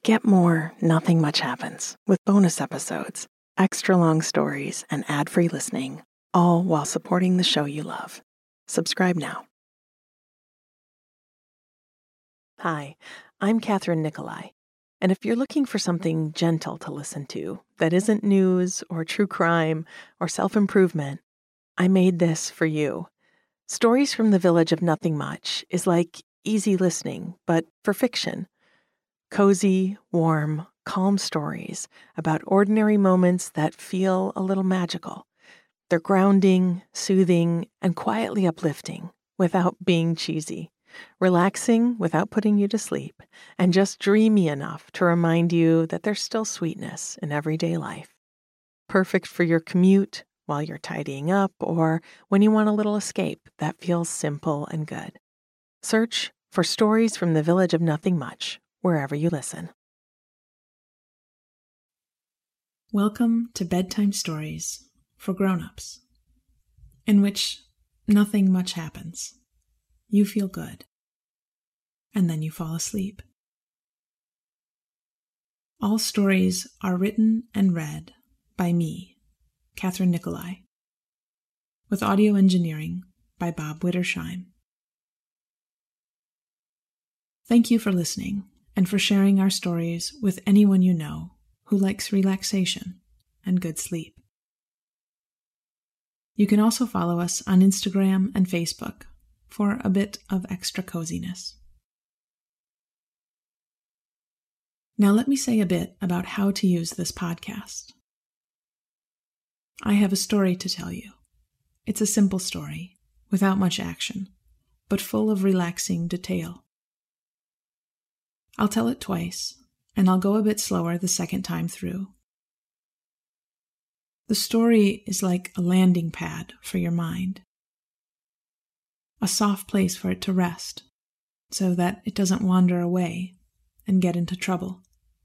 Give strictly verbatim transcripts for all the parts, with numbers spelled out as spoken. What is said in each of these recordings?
Get more Nothing Much Happens with bonus episodes, extra long stories, and ad-free listening, all while supporting the show you love. Subscribe now. Hi, I'm Catherine Nicolai, and if you're looking for something gentle to listen to that isn't news or true crime or self-improvement, I made this for you. Stories from the Village of Nothing Much is like easy listening, but for fiction. Cozy, warm, calm stories about ordinary moments that feel a little magical. They're grounding, soothing, and quietly uplifting without being cheesy. Relaxing without putting you to sleep, and just dreamy enough to remind you that there's still sweetness in everyday life. Perfect for your commute, while you're tidying up, or when you want a little escape that feels simple and good. Search for Stories from the Village of Nothing Much wherever you listen. Welcome to Bedtime Stories for Grown-Ups, in which nothing much happens. You feel good, and then you fall asleep. All stories are written and read by me, Catherine Nicolai, with audio engineering by Bob Wittersheim. Thank you for listening and for sharing our stories with anyone you know who likes relaxation and good sleep. You can also follow us on Instagram and Facebook for a bit of extra coziness. Now let me say a bit about how to use this podcast. I have a story to tell you. It's a simple story, without much action, but full of relaxing detail. I'll tell it twice, and I'll go a bit slower the second time through. The story is like a landing pad for your mind, a soft place for it to rest so that it doesn't wander away and get into trouble.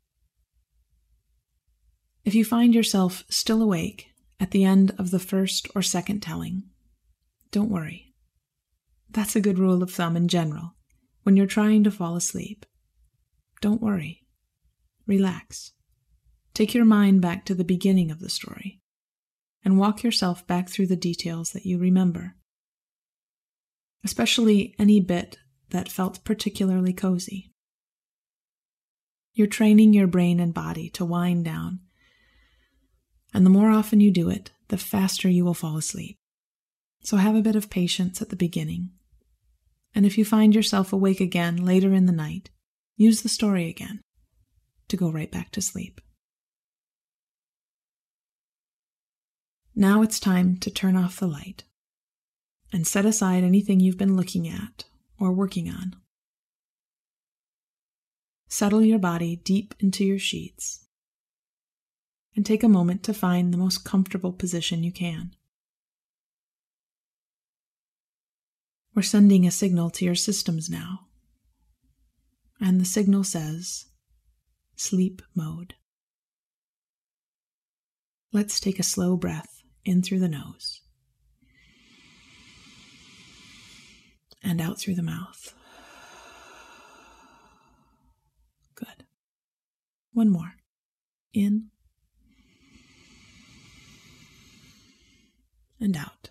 If you find yourself still awake at the end of the first or second telling, don't worry. That's a good rule of thumb in general when you're trying to fall asleep. Don't worry. Relax. Take your mind back to the beginning of the story and walk yourself back through the details that you remember, especially any bit that felt particularly cozy. You're training your brain and body to wind down, and the more often you do it, the faster you will fall asleep. So have a bit of patience at the beginning, and if you find yourself awake again later in the night, use the story again to go right back to sleep. Now it's time to turn off the light and set aside anything you've been looking at or working on. Settle your body deep into your sheets and take a moment to find the most comfortable position you can. We're sending a signal to your systems now, and the signal says, sleep mode. Let's take a slow breath in through the nose and out through the mouth. Good. One more. In and out.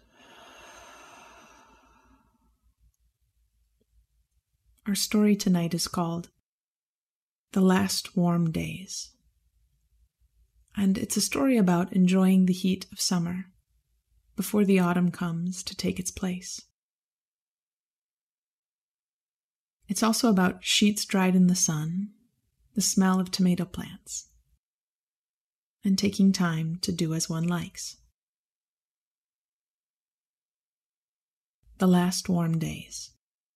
Our story tonight is called The Last Warm Days, and it's a story about enjoying the heat of summer before the autumn comes to take its place. It's also about sheets dried in the sun, the smell of tomato plants, and taking time to do as one likes. The Last Warm Days.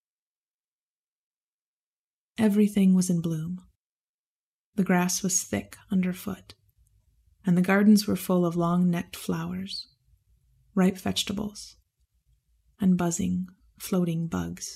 Everything was in bloom. The grass was thick underfoot, and the gardens were full of long-necked flowers, ripe vegetables, and buzzing, floating bugs.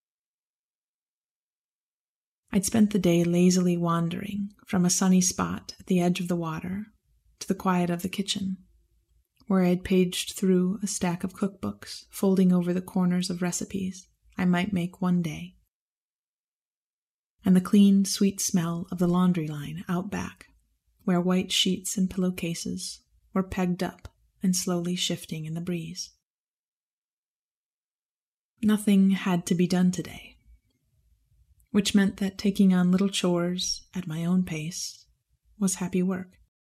I'd spent the day lazily wandering from a sunny spot at the edge of the water to the quiet of the kitchen, where I'd paged through a stack of cookbooks, folding over the corners of recipes I might make one day. and the clean, sweet smell of the laundry line out back, where white sheets and pillowcases were pegged up and slowly shifting in the breeze. Nothing had to be done today, which meant that taking on little chores at my own pace was happy work.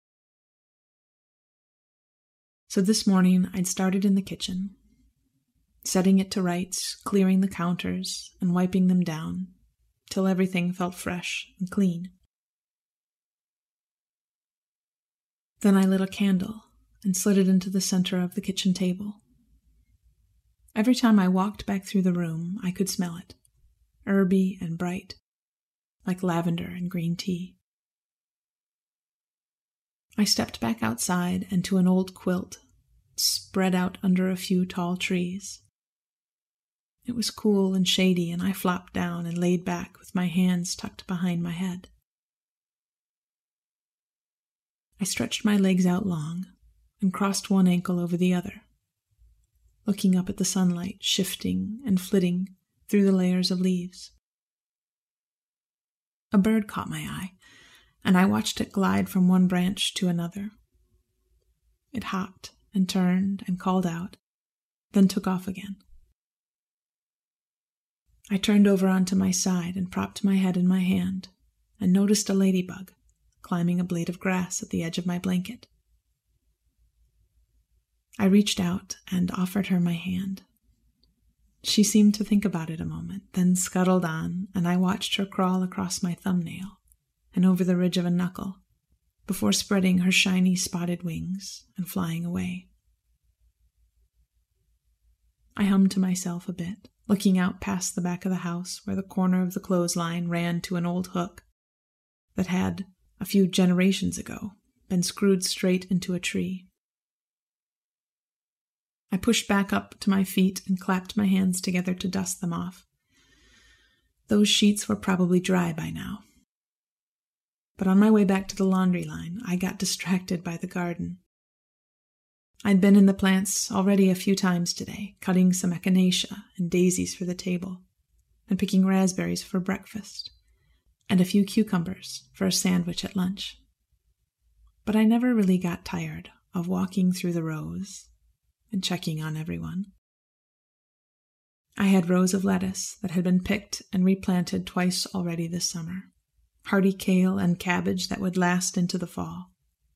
So this morning I'd started in the kitchen, setting it to rights, clearing the counters and wiping them down till everything felt fresh and clean. Then I lit a candle and slid it into the center of the kitchen table. Every time I walked back through the room, I could smell it, herby and bright, like lavender and green tea. I stepped back outside and to an old quilt, spread out under a few tall trees. It was cool and shady, and I flopped down and laid back with my hands tucked behind my head. I stretched my legs out long and crossed one ankle over the other, looking up at the sunlight shifting and flitting through the layers of leaves. A bird caught my eye, and I watched it glide from one branch to another. It hopped and turned and called out, then took off again. I turned over onto my side and propped my head in my hand and noticed a ladybug climbing a blade of grass at the edge of my blanket. I reached out and offered her my hand. She seemed to think about it a moment, then scuttled on, and I watched her crawl across my thumbnail and over the ridge of a knuckle before spreading her shiny spotted wings and flying away. I hummed to myself a bit, looking out past the back of the house where the corner of the clothesline ran to an old hook that had, a few generations ago, been screwed straight into a tree. I pushed back up to my feet and clapped my hands together to dust them off. Those sheets were probably dry by now. But on my way back to the laundry line, I got distracted by the garden. I'd been in the plants already a few times today, cutting some echinacea and daisies for the table, and picking raspberries for breakfast, and a few cucumbers for a sandwich at lunch. But I never really got tired of walking through the rows and checking on everyone. I had rows of lettuce that had been picked and replanted twice already this summer, hardy kale and cabbage that would last into the fall,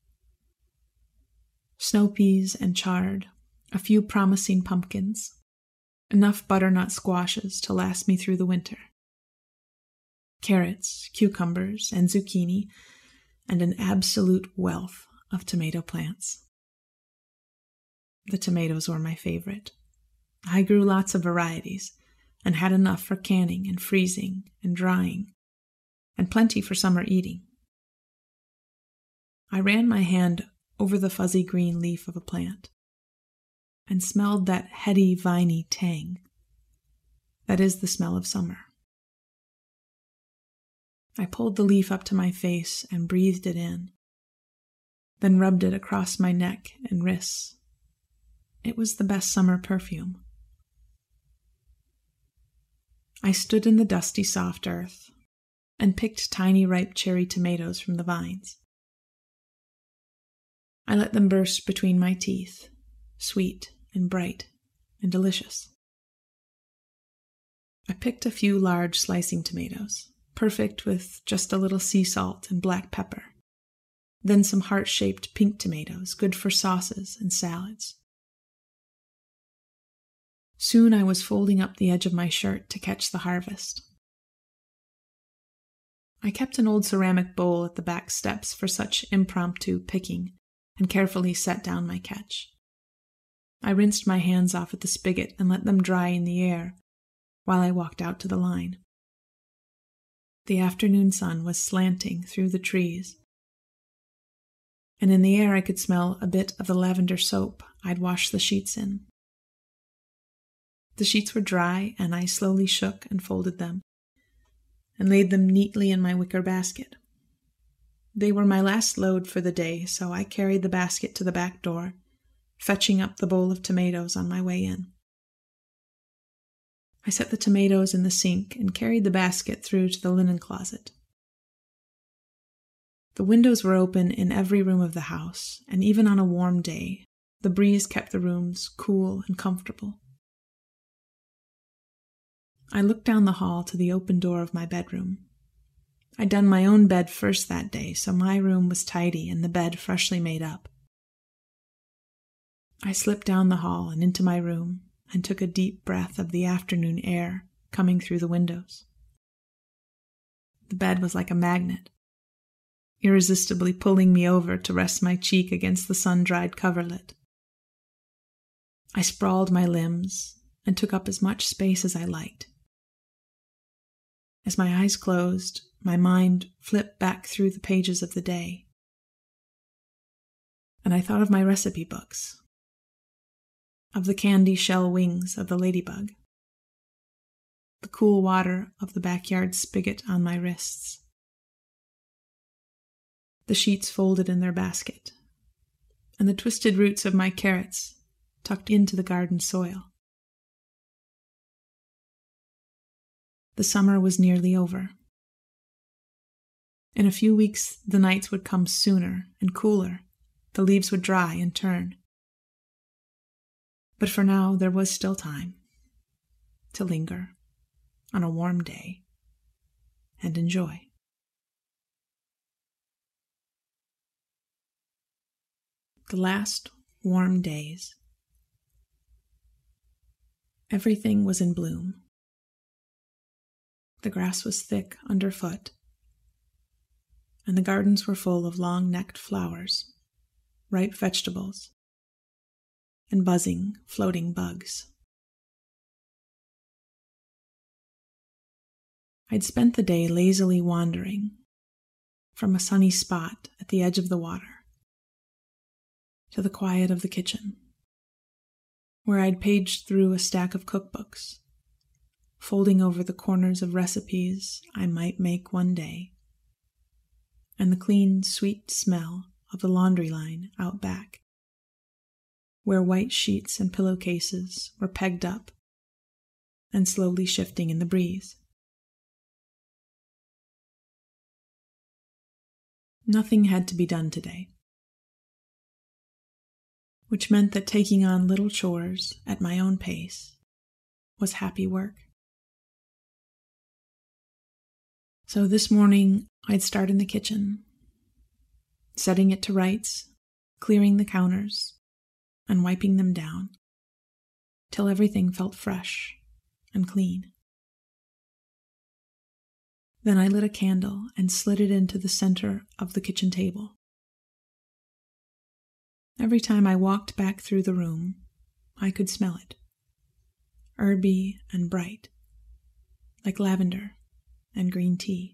snow peas and chard, a few promising pumpkins, enough butternut squashes to last me through the winter, carrots, cucumbers, and zucchini, and an absolute wealth of tomato plants. The tomatoes were my favorite. I grew lots of varieties and had enough for canning and freezing and drying, and plenty for summer eating. I ran my hand over the fuzzy green leaf of a plant and smelled that heady, viney tang that is the smell of summer. I pulled the leaf up to my face and breathed it in, then rubbed it across my neck and wrists. It was the best summer perfume. I stood in the dusty, soft earth and picked tiny, ripe cherry tomatoes from the vines. I let them burst between my teeth, sweet and bright and delicious. I picked a few large slicing tomatoes, perfect with just a little sea salt and black pepper, then some heart-shaped pink tomatoes, good for sauces and salads. Soon I was folding up the edge of my shirt to catch the harvest. I kept an old ceramic bowl at the back steps for such impromptu picking and carefully set down my catch. I rinsed my hands off at the spigot and let them dry in the air while I walked out to the line. The afternoon sun was slanting through the trees, and in the air I could smell a bit of the lavender soap I'd washed the sheets in. The sheets were dry, and I slowly shook and folded them and laid them neatly in my wicker basket. They were my last load for the day, so I carried the basket to the back door, fetching up the bowl of tomatoes on my way in. I set the tomatoes in the sink and carried the basket through to the linen closet. The windows were open in every room of the house, and even on a warm day, the breeze kept the rooms cool and comfortable. I looked down the hall to the open door of my bedroom. I'd done my own bed first that day, so my room was tidy and the bed freshly made up. I slipped down the hall and into my room and took a deep breath of the afternoon air coming through the windows. The bed was like a magnet, irresistibly pulling me over to rest my cheek against the sun-dried coverlet. I sprawled my limbs and took up as much space as I liked. As my eyes closed, my mind flipped back through the pages of the day, and I thought of my recipe books, of the candy shell wings of the ladybug, the cool water of the backyard spigot on my wrists, the sheets folded in their basket, and the twisted roots of my carrots tucked into the garden soil. The summer was nearly over. In a few weeks, the nights would come sooner and cooler. The leaves would dry and turn. But for now, there was still time to linger on a warm day and enjoy. The last warm days. Everything was in bloom. The grass was thick underfoot, and the gardens were full of long-necked flowers, ripe vegetables, and buzzing, floating bugs. I'd spent the day lazily wandering from a sunny spot at the edge of the water to the quiet of the kitchen, where I'd paged through a stack of cookbooks, folding over the corners of recipes I might make one day, and the clean, sweet smell of the laundry line out back, where white sheets and pillowcases were pegged up and slowly shifting in the breeze. Nothing had to be done today, which meant that taking on little chores at my own pace was happy work. So this morning, I'd start in the kitchen, setting it to rights, clearing the counters, and wiping them down, till everything felt fresh and clean. Then I lit a candle and slid it into the center of the kitchen table. Every time I walked back through the room, I could smell it, herby and bright, like lavender and green tea.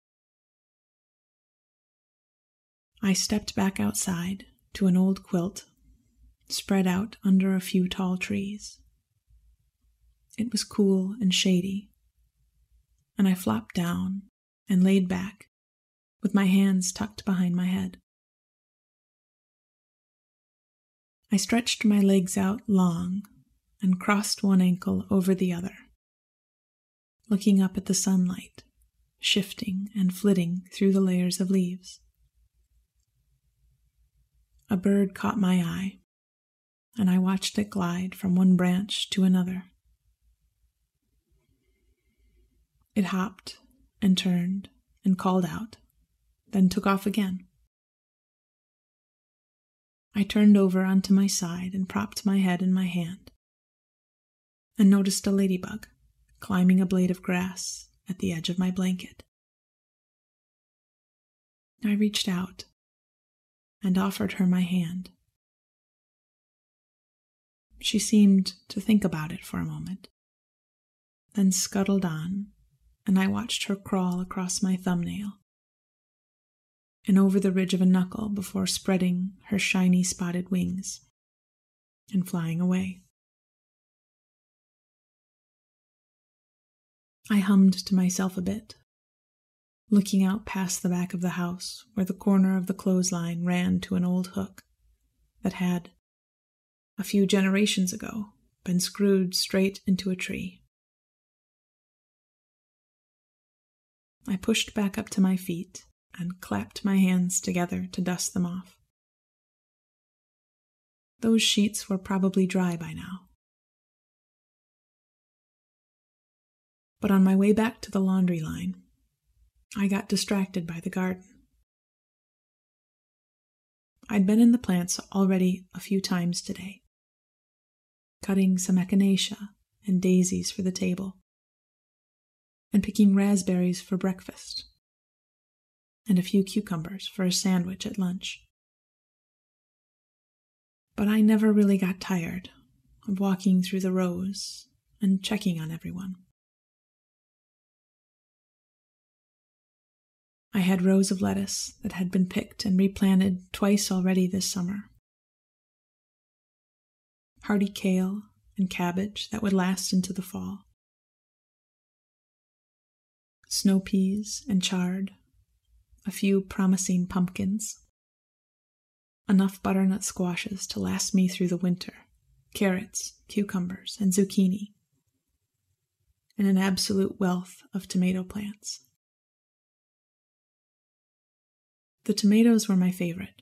I stepped back outside to an old quilt spread out under a few tall trees. It was cool and shady, and I flopped down and laid back with my hands tucked behind my head. I stretched my legs out long and crossed one ankle over the other, looking up at the sunlight, shifting and flitting through the layers of leaves. A bird caught my eye, and I watched it glide from one branch to another. It hopped and turned and called out, then took off again. I turned over onto my side and propped my head in my hand, and noticed a ladybug climbing a blade of grass at the edge of my blanket. I reached out and offered her my hand. She seemed to think about it for a moment, then scuttled on, and I watched her crawl across my thumbnail and over the ridge of a knuckle before spreading her shiny spotted wings and flying away. I hummed to myself a bit, looking out past the back of the house where the corner of the clothesline ran to an old hook that had, a few generations ago, been screwed straight into a tree. I pushed back up to my feet and clapped my hands together to dust them off. Those sheets were probably dry by now. But on my way back to the laundry line, I got distracted by the garden. I'd been in the plants already a few times today, cutting some echinacea and daisies for the table, and picking raspberries for breakfast, and a few cucumbers for a sandwich at lunch. But I never really got tired of walking through the rows and checking on everyone. I had rows of lettuce that had been picked and replanted twice already this summer. Hardy kale and cabbage that would last into the fall. Snow peas and chard, a few promising pumpkins, enough butternut squashes to last me through the winter, carrots, cucumbers, and zucchini, and an absolute wealth of tomato plants. The tomatoes were my favorite.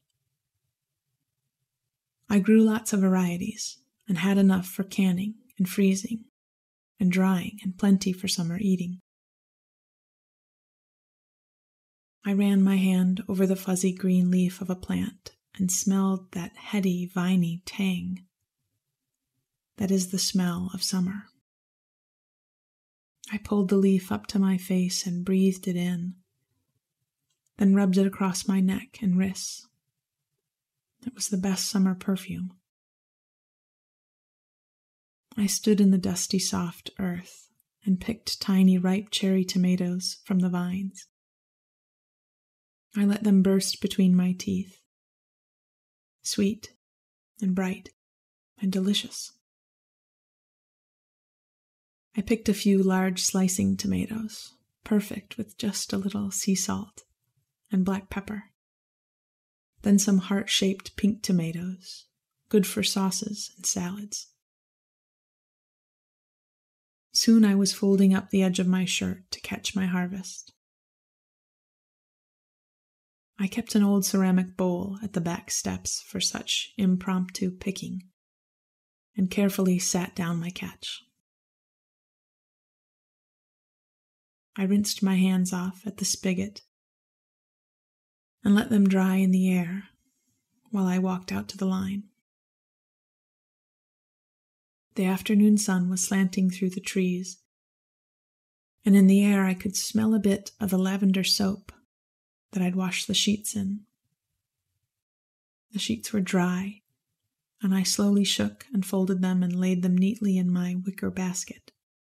I grew lots of varieties and had enough for canning and freezing and drying and plenty for summer eating. I ran my hand over the fuzzy green leaf of a plant and smelled that heady, viney tang that is the smell of summer. I pulled the leaf up to my face and breathed it in, then rubbed it across my neck and wrists. It was the best summer perfume. I stood in the dusty, soft earth and picked tiny, ripe cherry tomatoes from the vines. I let them burst between my teeth, sweet and bright and delicious. I picked a few large slicing tomatoes, perfect with just a little sea salt and black pepper. Then some heart-shaped pink tomatoes, good for sauces and salads. Soon I was folding up the edge of my shirt to catch my harvest. I kept an old ceramic bowl at the back steps for such impromptu picking, and carefully sat down my catch. I rinsed my hands off at the spigot and let them dry in the air while I walked out to the line. The afternoon sun was slanting through the trees, and in the air I could smell a bit of the lavender soap that I'd washed the sheets in. The sheets were dry, and I slowly shook and folded them and laid them neatly in my wicker basket.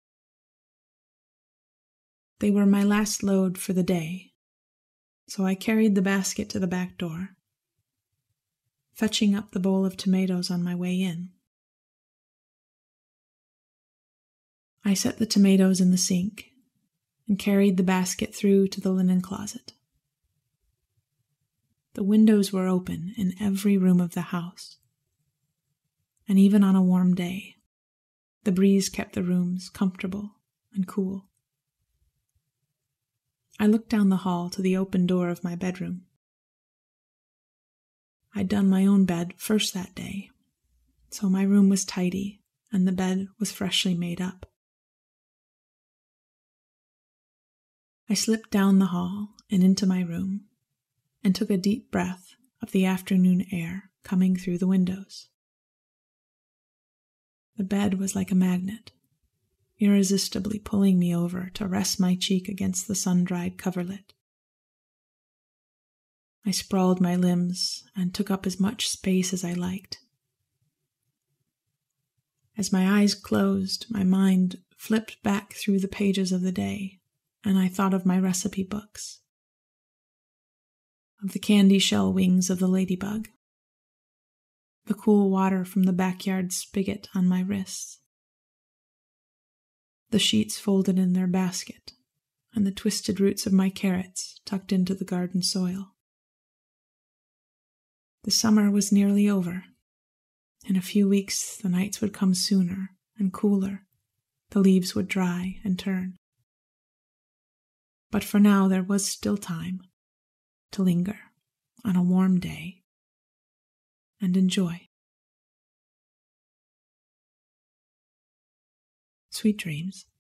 They were my last load for the day, so I carried the basket to the back door, fetching up the bowl of tomatoes on my way in. I set the tomatoes in the sink and carried the basket through to the linen closet. The windows were open in every room of the house, and even on a warm day, the breeze kept the rooms comfortable and cool. I looked down the hall to the open door of my bedroom. I'd done my own bed first that day, so my room was tidy and the bed was freshly made up. I slipped down the hall and into my room and took a deep breath of the afternoon air coming through the windows. The bed was like a magnet, irresistibly pulling me over to rest my cheek against the sun-dried coverlet. I sprawled my limbs and took up as much space as I liked. As my eyes closed, my mind flipped back through the pages of the day, and I thought of my recipe books, of the candy shell wings of the ladybug, the cool water from the backyard spigot on my wrists, the sheets folded in their basket, and the twisted roots of my carrots tucked into the garden soil. The summer was nearly over. In a few weeks the nights would come sooner and cooler. The leaves would dry and turn. But for now there was still time to linger on a warm day and enjoy. Sweet dreams.